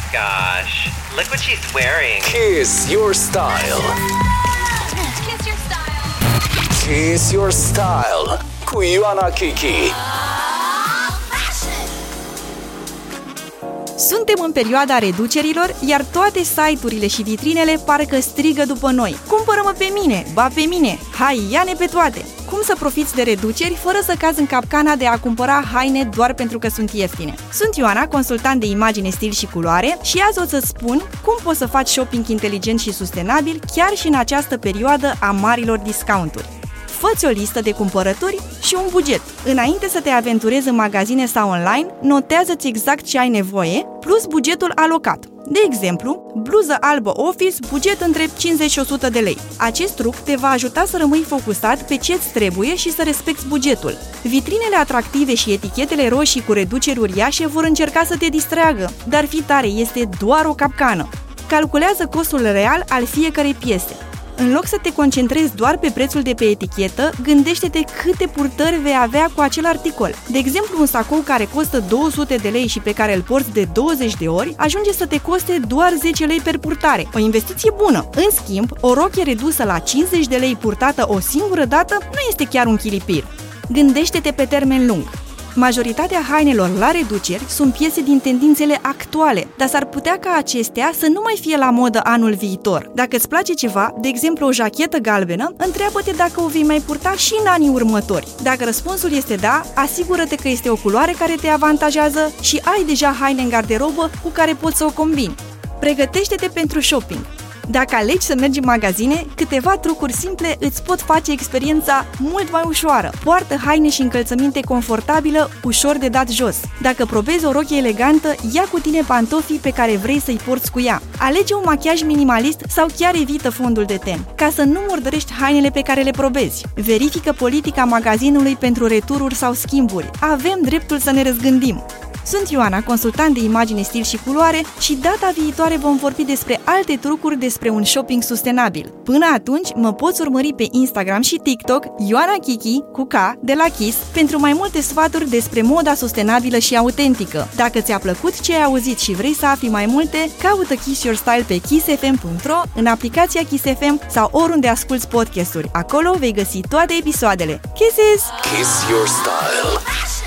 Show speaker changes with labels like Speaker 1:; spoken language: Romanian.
Speaker 1: gosh, look what she's wearing.
Speaker 2: Kiss your style.
Speaker 3: Kiss your style.
Speaker 2: Kiss your style cu Ioana Kiki.
Speaker 4: Suntem în perioada reducerilor, iar toate site-urile și vitrinele parcă strigă după noi. Cumpără-mă pe mine, ba pe mine, hai, ia-ne pe toate! Cum să profiți de reduceri fără să cazi în capcana de a cumpăra haine doar pentru că sunt ieftine? Sunt Ioana, consultant de imagine, stil și culoare și azi o să-ți spun cum poți să faci shopping inteligent și sustenabil chiar și în această perioadă a marilor discounturi. Fă-ți o listă de cumpărături și un buget. Înainte să te aventurezi în magazine sau online, notează-ți exact ce ai nevoie, plus bugetul alocat. De exemplu, bluză albă office, buget între 50 și 100 de lei. Acest truc te va ajuta să rămâi focusat pe ce-ți trebuie și să respecti bugetul. Vitrinele atractive și etichetele roșii cu reduceri uriașe vor încerca să te distragă, dar fi tare, este doar o capcană. Calculează costul real al fiecărei piese. În loc să te concentrezi doar pe prețul de pe etichetă, gândește-te câte purtări vei avea cu acel articol. De exemplu, un sacou care costă 200 de lei și pe care îl porți de 20 de ori, ajunge să te coste doar 10 lei per purtare. O investiție bună! În schimb, o rochie redusă la 50 de lei purtată o singură dată nu este chiar un chilipir. Gândește-te pe termen lung. Majoritatea hainelor la reduceri sunt piese din tendințele actuale, dar s-ar putea ca acestea să nu mai fie la modă anul viitor. Dacă îți place ceva, de exemplu o jachetă galbenă, întreabă-te dacă o vei mai purta și în anii următori. Dacă răspunsul este da, asigură-te că este o culoare care te avantajează și ai deja haine în garderobă cu care poți să o combini. Pregătește-te pentru shopping. Dacă alegi să mergi în magazine, câteva trucuri simple îți pot face experiența mult mai ușoară. Poartă haine și încălțăminte confortabilă, ușor de dat jos. Dacă probezi o rochie elegantă, ia cu tine pantofii pe care vrei să-i porți cu ea. Alege un machiaj minimalist sau chiar evită fondul de ten, ca să nu murdărești hainele pe care le probezi. Verifică politica magazinului pentru retururi sau schimburi. Avem dreptul să ne răzgândim. Sunt Ioana, consultant de imagine, stil și culoare și data viitoare vom vorbi despre alte trucuri despre un shopping sustenabil. Până atunci, mă poți urmări pe Instagram și TikTok Ioana Kiki cu K de la Kiss pentru mai multe sfaturi despre moda sustenabilă și autentică. Dacă ți-a plăcut ce ai auzit și vrei să afli mai multe, caută Kiss Your Style pe kissfm.ro, în aplicația Kiss FM sau oriunde asculți podcasturi. Acolo vei găsi toate episoadele. Kisses!
Speaker 2: Kiss your style.